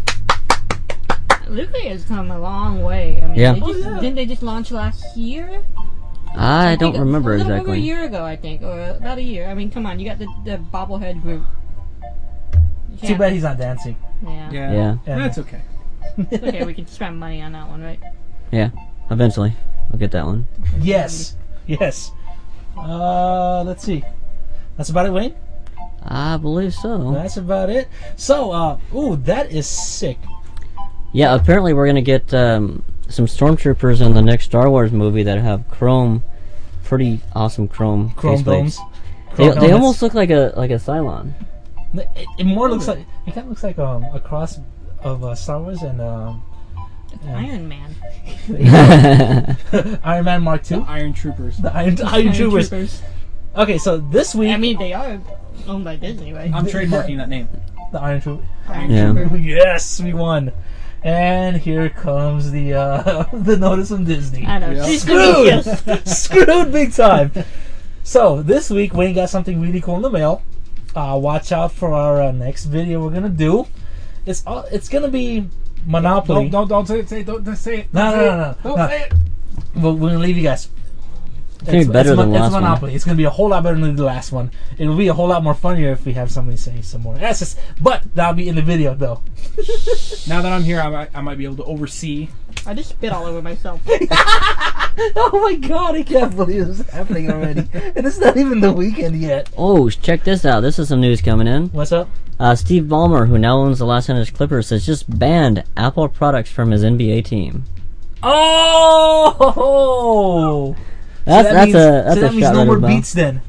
C: Loot Crate has come a long way. I mean,
D: Yeah.
C: they just,
A: Oh, yeah.
C: didn't they just launch last year?
D: I don't
C: think
D: remember
C: a little over a
D: exactly.
C: year ago, I think, or about a year. I mean, come on, you got the bobblehead group.
A: Too bad he's not dancing.
C: Yeah.
D: Yeah.
B: That's okay.
C: Okay, we can spend money on that one, right?
D: Yeah. Eventually, I'll get that one.
A: Yes. Yes. Let's see. That's about it, Wayne?
D: I believe so.
A: That's about it. So, ooh, that is sick.
D: Yeah, apparently we're gonna get some stormtroopers in the next Star Wars movie that have pretty awesome chrome
A: Chrome
D: faceplates.
A: domes.
D: They
A: Chrome helmets.
D: almost look like a Cylon.
A: It more looks like it kind of looks like a cross of Star Wars and
C: Iron Man.
A: Iron Man Mark
B: The
A: II.
B: Iron Troopers.
A: The Iron Troopers. Okay, so this week
C: I mean, they are owned by Disney, right?
B: I'm trademarking that name.
A: the Iron Troopers.
C: Iron
D: Yeah.
C: Trooper.
A: Yes, we won. And here comes the the notice from Disney.
C: I know.
B: Yeah.
C: She's
A: Screwed! Screwed big time. So, this week, Wayne got something really cool in the mail watch out for our next video we're gonna do. It's gonna be Monopoly.
B: Don't say it. Don't say it.
A: No.
B: Don't say it.
A: We're gonna leave you guys.
D: It's gonna be better than the last one.
A: Monopoly. It's gonna be a whole lot better than the last one. It'll be a whole lot more funnier if we have somebody say some more S's. But that'll be in the video, though.
B: Now that I'm here, I might be able to oversee.
C: I just spit all over myself.
A: Oh my god, I can't believe this is happening already. And it's not even the weekend yet.
D: Oh, check this out. This is some news coming in.
A: What's up?
D: Steve Ballmer, who now owns the Los Angeles Clippers, has just banned Apple products from his NBA team.
A: Oh!
D: That
A: means no more Beats then.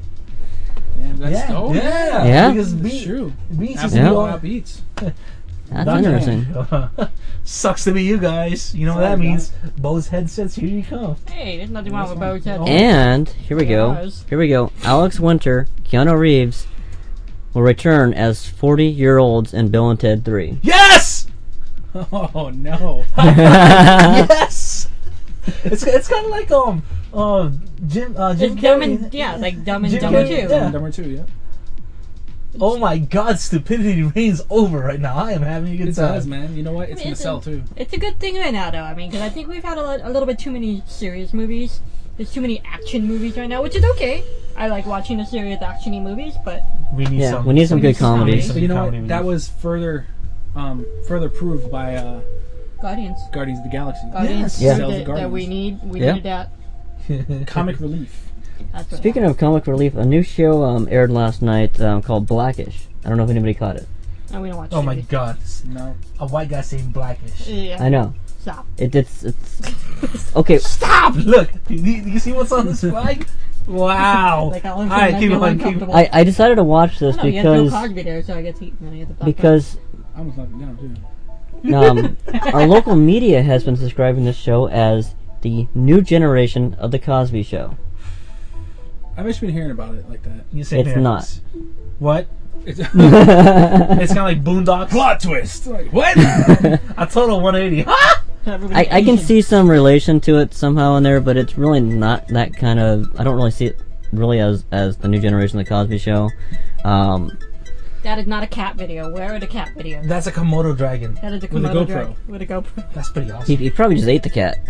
D: Yeah.
A: Because
B: That's true.
A: Beats is
B: Apple out Beats.
D: That's interesting.
A: Sucks to be you guys. You know what that means. Bose headsets, here you come.
C: Hey, there's nothing wrong with Bose headsets.
D: And here we go. Alex Winter, Keanu Reeves will return as 40-year-olds in Bill and Ted 3.
A: Yes!
B: Oh no!
A: Yes! It's kind of like Jim Carrey.
C: Like Dumb and
A: Jim
C: Dumber
A: Carrey,
C: 2.
A: yeah.
B: Number 2, yeah.
A: Oh my god, stupidity reigns over right now. I am having a good
B: It
A: time.
B: does, man. You know what? It's gonna sell too.
C: It's a good thing right now, though. I mean, because I think we've had a little bit too many serious movies. There's too many action movies right now, which is okay. I like watching the serious actiony movies, but
A: We need
D: some good comedies.
B: So you know what? That was further proved by
C: Guardians.
B: Guardians of the Galaxy.
C: Guardians
D: Yeah.
C: proved that we needed that.
B: Comic relief.
C: That's what
D: Speaking of comic relief, a new show aired last night called Blackish. I don't know if anybody caught it.
C: No, we don't watch
A: Oh my
C: movies.
A: god.
B: No.
A: A white guy saying Blackish.
C: Yeah.
D: I know.
C: Stop.
D: It's okay.
A: Stop! Look! Do you see what's on this flag? Wow.
C: Like, I'll
A: Alright, keep
C: feel
A: on, keep
C: uncomfortable.
D: I decided to watch this
C: I know, you had Bill
D: because
C: Cosby there, so I get to eat money at the top.
D: because
B: I almost knocked it down too.
D: our local media has been describing this show as the new generation of the Cosby Show.
B: I've actually been hearing about it like that.
A: You say
D: It's
A: parents.
D: not.
A: What?
B: It's
A: It's kind of like Boondocks.
B: plot twist. Like what?
A: A total 180.
D: I can see some relation to it somehow in there, but it's really not that kind of. I don't really see it really as the new generation of the Cosby Show.
C: That is not a cat video. Where are the cat videos?
A: That's a Komodo dragon.
C: That is a
B: With a
C: Komodo
B: GoPro.
C: drag- With a GoPro.
A: That's pretty awesome.
D: He probably just ate the cat.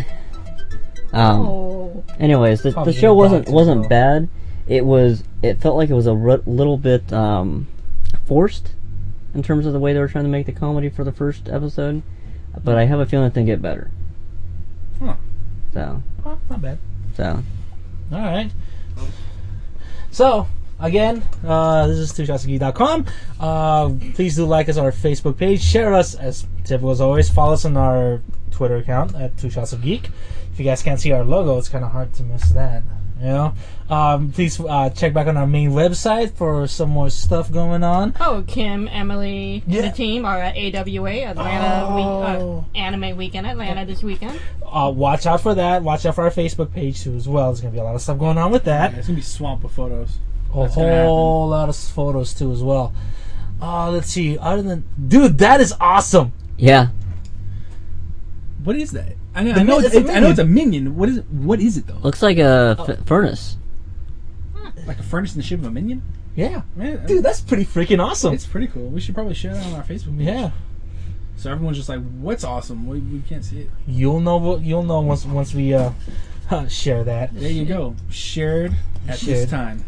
C: Oh.
D: Anyways, the
A: Probably
D: show
A: ate a dog too,
D: wasn't
A: though.
D: bad. It felt like it was a little bit forced in terms of the way they were trying to make the comedy for the first episode. But I have a feeling it's gonna get better.
B: Huh.
D: So
A: Oh, not bad. Alright. So, again, this is twoshotsofgeek.com. Please do like us on our Facebook page. Share us, as typical as always. Follow us on our Twitter account at twoshotsofgeek. If you guys can't see our logo, it's kind of hard to miss that. You know? Please check back on our main website for some more stuff going on.
C: Oh, Kim, Emily,
A: Yeah.
C: the team are at AWA, Atlanta Anime Weekend, Atlanta this weekend.
A: Watch out for that. Watch out for our Facebook page too as well. There's going to be a lot of stuff going on with that.
B: It's gonna be swamped with photos.
A: A
B: That's gonna
A: whole lot of photos too as well. Let's see. Other than, dude, that is awesome.
D: yeah,
B: What is that? I know
A: It's a
B: I know it's a minion. What is it? What is it though?
D: looks like a furnace.
B: Like a furnace in the shape of a minion?
A: Yeah,
B: Man,
A: dude, that's pretty freaking awesome.
B: it's pretty cool. We should probably share that on our Facebook page.
A: Yeah,
B: So everyone's just like, "What's awesome? We can't see it."
A: you'll know once we share that.
B: There you go. Shared at this
A: Shared.
B: time.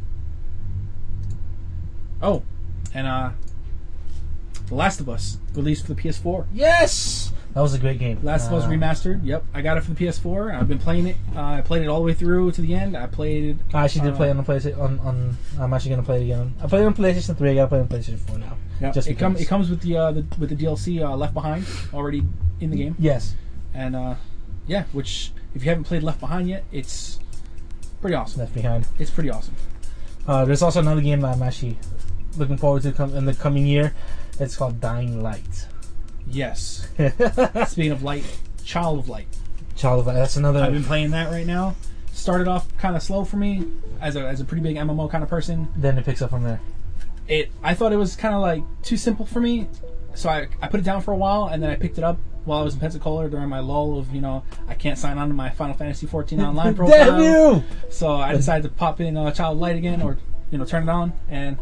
B: Oh, and The Last of Us released for the PS4.
A: Yes, that was a great game.
B: Last of Us remastered. Yep, I got it for the PS4. I've been playing it. I played it all the way through to the end. I played it.
A: I actually did play it on the PlayStation. I'm actually gonna play it again. I played it on PlayStation 3. I gotta play it on PlayStation 4 now.
B: Yep.
A: Just
B: It
A: because.
B: comes with the DLC Left Behind already in the game,
A: Yes,
B: and yeah, which if you haven't played Left Behind yet, it's pretty awesome.
A: Left Behind.
B: It's pretty awesome.
A: There's also another game that I'm actually looking forward to in the coming year. It's called Dying Light.
B: Yes. Speaking of light, Child of Light.
A: Child of Light. That's another.
B: I've been playing that right now. Started off kind of slow for me as a pretty big MMO kind of person.
A: Then it picks up from there.
B: I thought it was kind of like too simple for me, so I put it down for a while, and then I picked it up while I was in Pensacola during my lull of I can't sign on to my Final Fantasy 14 online profile.
A: Damn you!
B: So I decided to pop in Child of Light again, or turn it on, and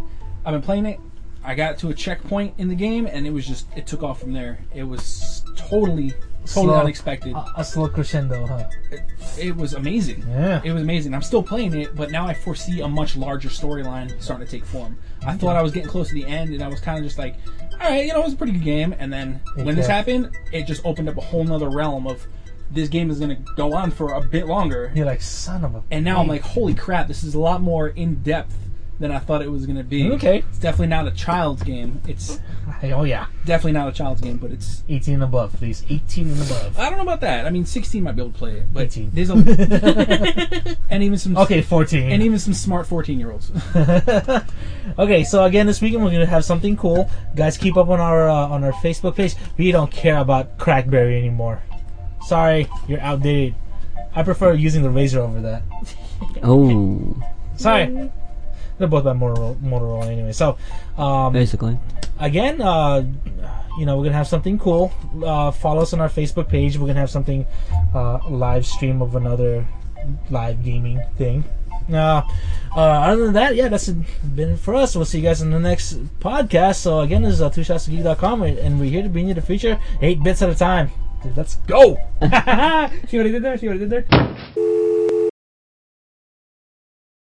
B: I've been playing it. I got to a checkpoint in the game, and it took off from there. It was totally
A: Slow.
B: unexpected.
A: A slow crescendo, huh?
B: It was amazing.
A: Yeah.
B: It was amazing. I'm still playing it, but now I foresee a much larger storyline starting to take form. I thought I was getting close to the end, and I was kind of just like, all right, it was a pretty good game. And then when this happened, it just opened up a whole nother realm of this game is going to go on for a bit longer.
A: You're like, son of a...
B: And now I'm like, holy crap, this is a lot more in-depth than I thought it was going to be.
A: Okay.
B: It's definitely not a child's game. It's
A: Oh, yeah.
B: definitely not a child's game, but it's...
A: 18 and above, please. 18 and above.
B: I don't know about that. I mean, 16 might be able to play it, but
A: 18.
B: there's a... and even some...
A: Okay, 14.
B: And even some smart 14-year-olds.
A: Okay, so again, this weekend we're going to have something cool. Guys, keep up on our Facebook page. We don't care about Crackberry anymore. Sorry, you're outdated. I prefer using the Razor over that.
D: Oh,
A: Sorry. They're both by Motorola anyway. So,
D: basically.
A: again, we're going to have something cool. Follow us on our Facebook page. We're going to have something, live stream of another live gaming thing. Other than that, yeah, that's been it for us. We'll see you guys in the next podcast. So, again, this is twoshotsofgeek.com, and we're here to bring you the future 8 bits at a time. Dude, let's go!
B: See what I did there?